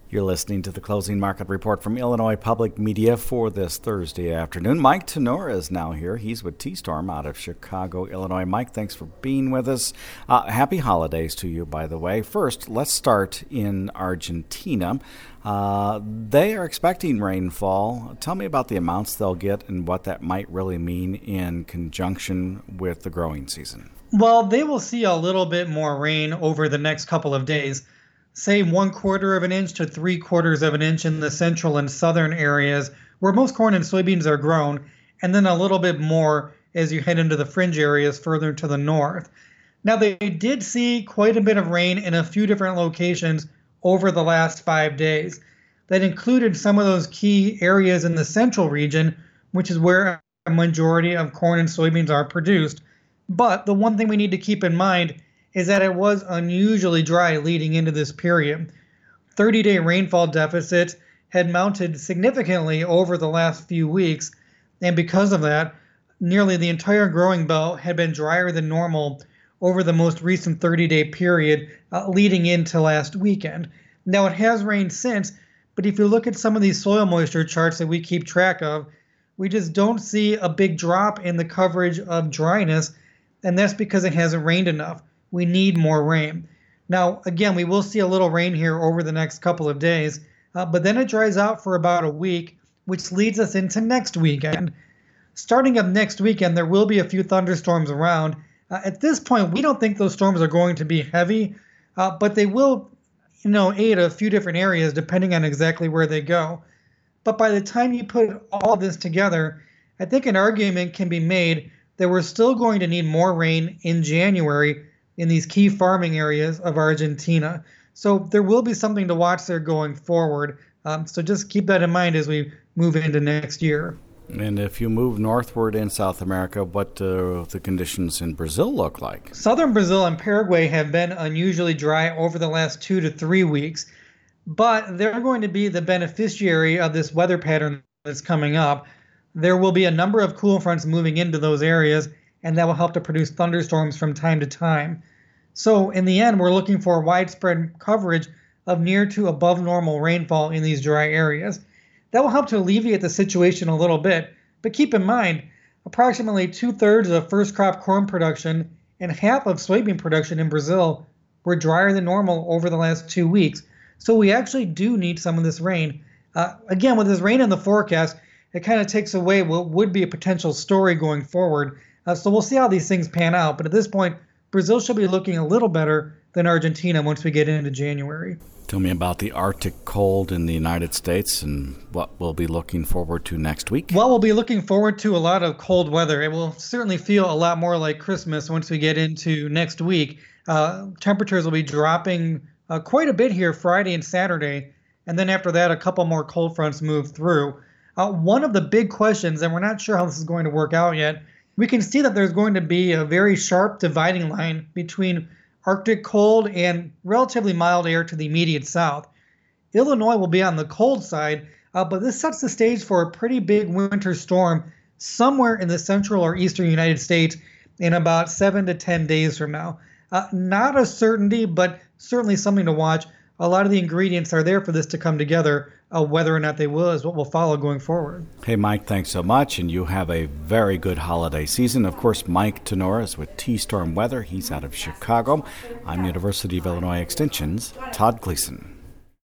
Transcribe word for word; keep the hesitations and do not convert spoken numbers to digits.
You're listening to the Closing Market Report from Illinois Public Media for this Thursday afternoon. Mike Tenora is now here. He's with T-Storm out of Chicago, Illinois. Mike, thanks for being with us. Uh, happy holidays to you, by the way. First, let's start in Argentina. Uh, they are expecting rainfall. Tell me about the amounts they'll get and what that might really mean in conjunction with the growing season. Well, they will see a little bit more rain over the next couple of days. Say one quarter of an inch to three quarters of an inch in the central and southern areas where most corn and soybeans are grown, and then a little bit more as you head into the fringe areas further to the north. Now, they did see quite a bit of rain in a few different locations over the last five days. That included some of those key areas in the central region, which is where a majority of corn and soybeans are produced. But the one thing we need to keep in mind is that it was unusually dry leading into this period. thirty-day rainfall deficits had mounted significantly over the last few weeks, and because of that, nearly the entire growing belt had been drier than normal over the most recent thirty-day period uh, leading into last weekend. Now, it has rained since, but if you look at some of these soil moisture charts that we keep track of, we just don't see a big drop in the coverage of dryness, and that's because it hasn't rained enough. We need more rain. Now, again, we will see a little rain here over the next couple of days, uh, but then it dries out for about a week, which leads us into next weekend. Starting up next weekend, there will be a few thunderstorms around. Uh, at this point, we don't think those storms are going to be heavy, uh, but they will, you know, aid a few different areas depending on exactly where they go. But by the time you put all this together, I think an argument can be made that we're still going to need more rain in January in these key farming areas of Argentina. So there will be something to watch there going forward. Um, so just keep that in mind as we move into next year. And if you move northward in South America, what do the conditions in Brazil look like? Southern Brazil and Paraguay have been unusually dry over the last two to three weeks, but they're going to be the beneficiary of this weather pattern that's coming up. There will be a number of cool fronts moving into those areas, and that will help to produce thunderstorms from time to time. So in the end, we're looking for widespread coverage of near to above normal rainfall in these dry areas. That will help to alleviate the situation a little bit, but keep in mind, approximately two-thirds of first crop corn production and half of soybean production in Brazil were drier than normal over the last two weeks. So we actually do need some of this rain. Uh, again, with this rain in the forecast, it kind of takes away what would be a potential story going forward. Uh, so we'll see how these things pan out. But at this point, Brazil should be looking a little better than Argentina once we get into January. Tell me about the Arctic cold in the United States and what we'll be looking forward to next week. Well, we'll be looking forward to a lot of cold weather. It will certainly feel a lot more like Christmas once we get into next week. Uh, temperatures will be dropping uh, quite a bit here Friday and Saturday. And then after that, a couple more cold fronts move through. Uh, one of the big questions, and we're not sure how this is going to work out yet, we can see that there's going to be a very sharp dividing line between Arctic cold and relatively mild air to the immediate south. Illinois will be on the cold side, uh, but this sets the stage for a pretty big winter storm somewhere in the central or eastern United States in about seven to ten days from now. Uh, not a certainty, but certainly something to watch. A lot of the ingredients are there for this to come together. Uh, whether or not they will is what we'll follow going forward. Hey, Mike, thanks so much, and you have a very good holiday season. Of course, Mike Tenora is with T-Storm Weather. He's out of Chicago. I'm University of Illinois Extension's Todd Gleason.